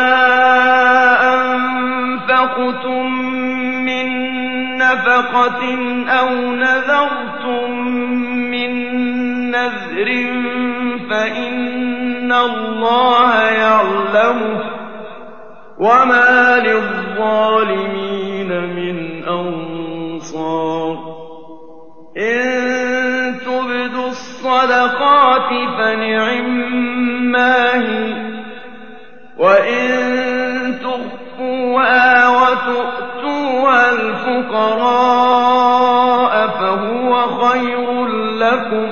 Speaker 1: أَنفَقْتُم مِّن نَّفَقَةٍ أَوْ نَذَرْتُم مِّن نَّذْرٍ فَإِنَّ اللَّهَ يَعْلَمُهُ ۗ وَمَا لِلظَّالِمِينَ مِنْ أَنصَارٍ. إِن تُبْدُوا الصَّدَقَاتِ فَنِعِمَّا هِيَ، وَإِن تُخْفُوهَا وَتُؤْتُوهَا الْفُقَرَاءَ فَهُوَ خَيْرٌ لَّكُمْ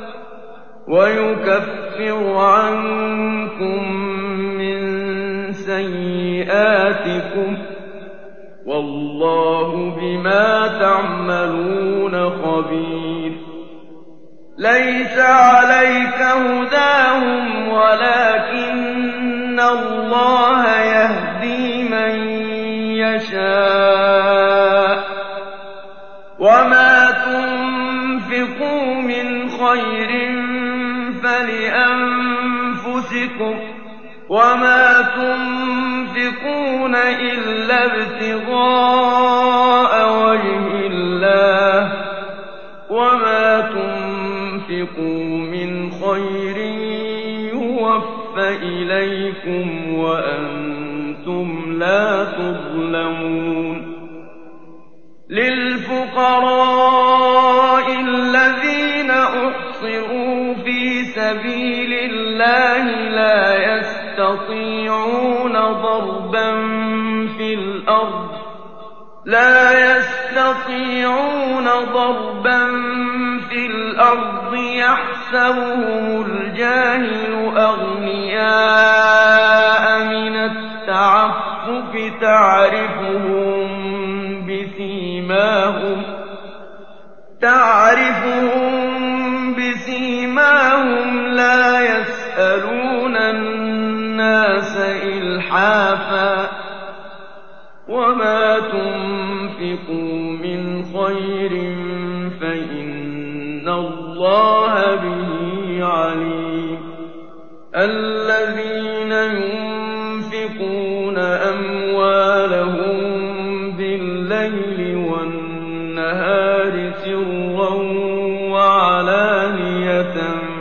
Speaker 1: وَيُكَفِّرُ عَنكُم مِّن سَيِّئَاتِكُمْ ۗ وَاللَّهُ بِمَا تَعْمَلُونَ خَبِيرٌ. لَيْسَ عَلَيْكَ هُدَاهُمْ وَلَٰكِنَّ اللَّهَ يَهْدِي مَن يَشَاءُ ۗ وَمَا تُنفِقُوا مِنْ خَيْرٍ فَلِأَنفُسِكُمْ ۚ وَمَا تُنفِقُونَ إِلَّا ابْتِغَاءَ وَجْهِ اللَّهِ ۚ وَمَا تُنفِقُوا مِنْ خَيْرٍ يُوَفَّ إِلَيْكُمْ وَأَنتُمْ لَا تُظْلَمُونَ. لِلْفُقَرَاءِ الَّذِينَ أُحْصِرُوا فِي سَبِيلِ اللَّهِ لَا يَسْتَطِيعُونَ ضَرْبًا فِي الْأَرْضِ لا يستطيعون ضربا في الأرض يحسبهم الجاهل أغنياء من التعفف تعرفهم بسيماهم تعرفهم بسيماهم لا يسألون الناس إلحافا وما تنفقوا من خير فإن الله به عليم. الذين ينفقون أموالهم بالليل والنهار سرا وعلانية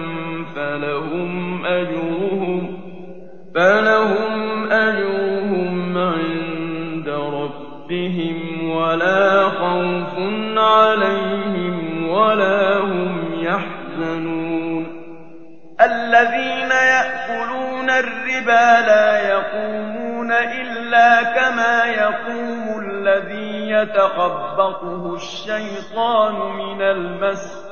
Speaker 1: فلهم أجرهم فلهم أجرهم عند ربهم ولا خوف عليهم ولا هم يحزنون. الذين يأكلون الربا لا يقومون إلا كما يقوم الذي يتخبطه الشيطان من المس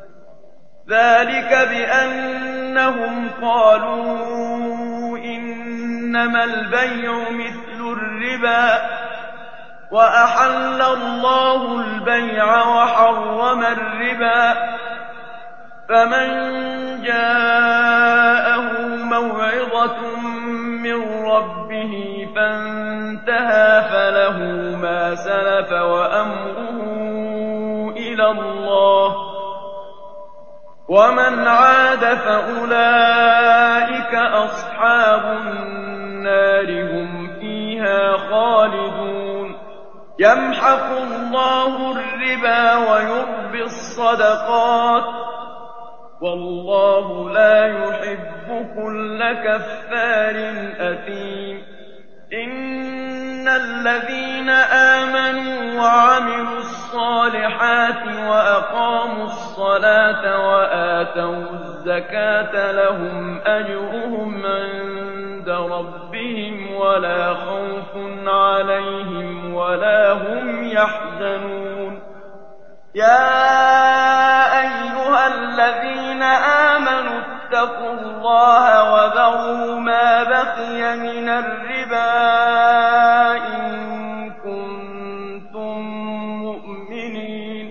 Speaker 1: ذلك بأنهم قالوا إنما البيع مثل الربا وأحل الله البيع وحرم الربا فمن جاءه موعظة من ربه فانتهى فله ما سلف وأمره إلى الله ومن عاد فأولئك أصحاب النار هم فيها خالدون. يمحق الله الربا ويربي الصدقات والله لا يحب كل كفار أثيم. إن الذين آمنوا وعملوا الصالحات وأقاموا الصلاة وآتوا الزكاة لهم أجرهم عند ربهم ولا خوف عليهم ولا هم يحزنون. يا أيها الذين آمنوا اتقوا الله وذروا ما بقي من الربا إن كنتم مؤمنين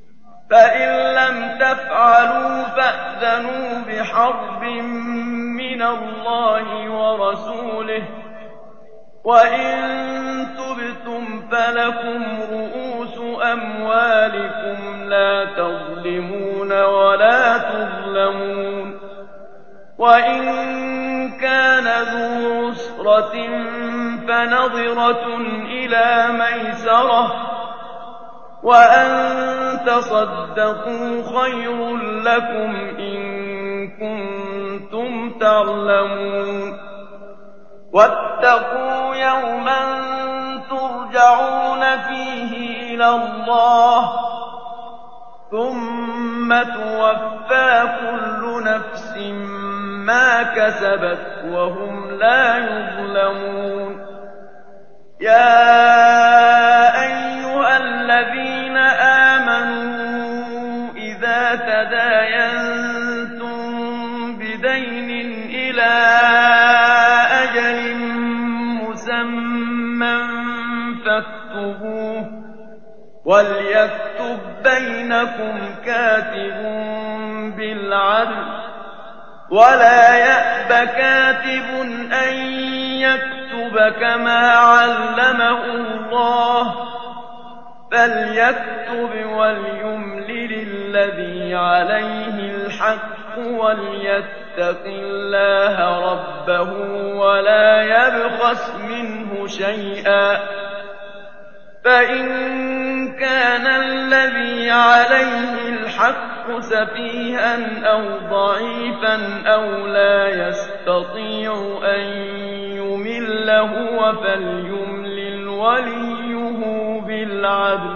Speaker 1: فإن لم تفعلوا فأذنوا بحرب من من الله ورسوله، وإن تبتم فلكم رؤوس أموالكم لا تظلمون ولا تظلمون. وإن كان ذو عسرة فنظرة إلى ميسرة، وأن تصدقوا خير لكم إن كنتم تعلمون. واتقوا يوما ترجعون فيه إلى الله ثم توفى كل نفس ما كسبت وهم لا يظلمون. يا أيها الذين آمنوا إذا تداينتم بدين إلى أجل مسمى فاكتبوه، وليكتب بينكم كاتب بالعدل، ولا يأب كاتب أن يكتب كما علمه الله، فليكتب وليملل الذي عليه الحق وليتق الله ربه ولا يبخس منه شيئا، فإن كان الذي عليه الحق سفيها أو ضعيفا أو لا يستطيع أن يمل هو فليملل وليه بالعدل.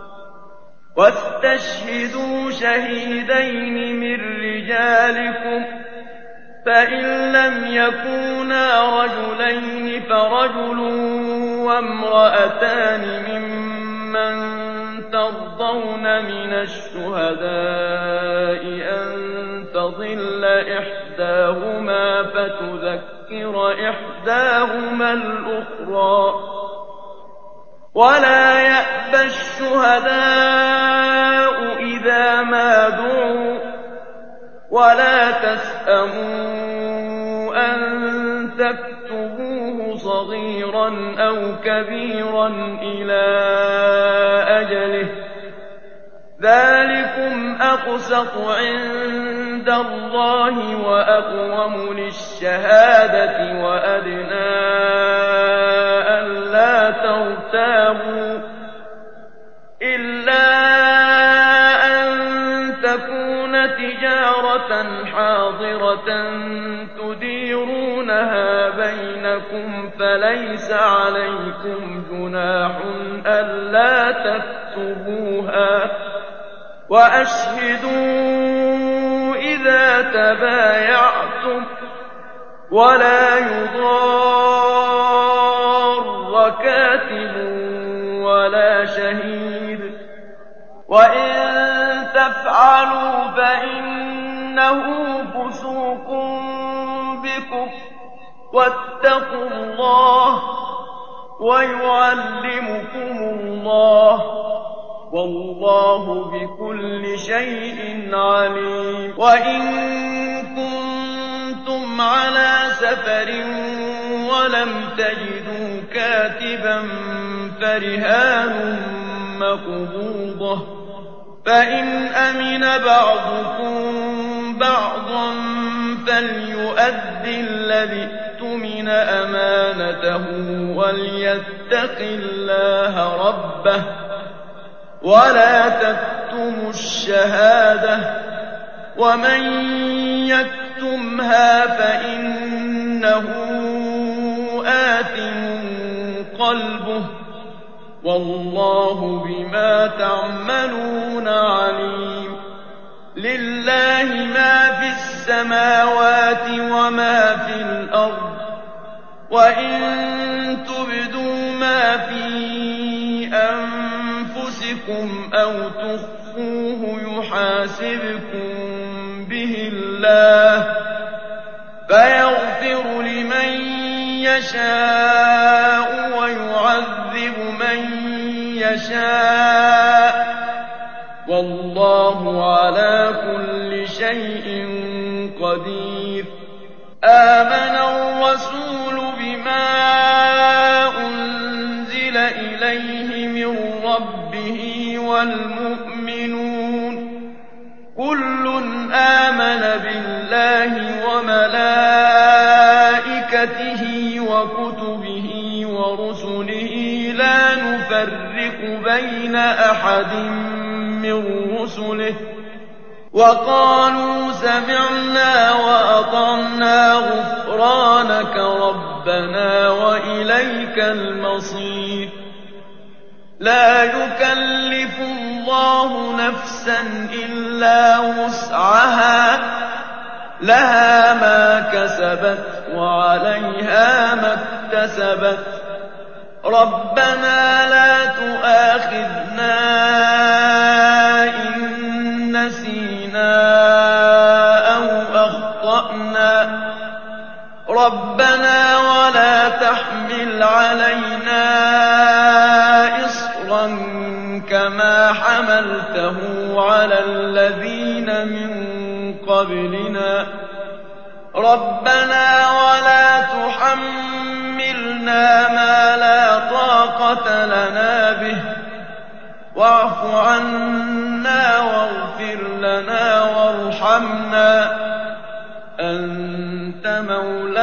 Speaker 1: واستشهدوا شهيدين من رجالكم، فإن لم يكونا رجلين فرجل وامرأتان ممن ترضون من الشهداء أن تضل إحداهما فتذكر إحداهما الأخرى، ولا يأبى الشهداء إذا ما دعوا، ولا تسأموا أن تكتبوه صغيرا أو كبيرا إلى أجله، ذلكم أقسط عند الله وأقوم للشهادة وأدنى ألا ترتابوا، إلا أن تكون تجارة حاضرة تديرونها بينكم فليس عليكم جناح ألا تكتبوها، وأشهدوا إذا تبايعتم، ولا يضار كاتب ولا شهيد، وإن تفعلوا فإنه فسوق بكم، واتقوا الله ويعلمكم الله، والله بكل شيء عليم. وإن كنتم على سفر ولم تجدوا كاتبا فرهان مقبوضة، فإن أمن بعضكم بعضا فليؤدي الذي اؤتمن أمانته وليتق الله ربه، ولا تكتموا الشهادة، ومن يكتمها فإنه آثم قلبه، والله بما تعملون عليم. لله ما في السماوات وما في الأرض، وإن تبدوا ما في أنفسكم أو تخفوه يحاسبكم به الله، فيغفر لمن يشاء ويعذب من يشاء، والله على كل شيء قدير. آمن الرسول بما أنزل إليه من ربه والمؤمنون كل آمن بالله وملائكته وكتبه ورسله لا نفرق بين أحد من رسله وقالوا سمعنا وأطعنا غفرانك ربنا وإليك المصير لا يكلف الله نفسا إلا وسعها لها ما كسبت وعليها ما اكتسبت ربنا لا تؤاخذنا إن نسينا أو أخطأنا ربنا ولا تحمل علينا إصرا كما حملته على الذين من قبلنا ربنا ولا تحملنا ما لا طاقة لنا به واعف عنا واغفر لنا وارحمنا أنت مولانا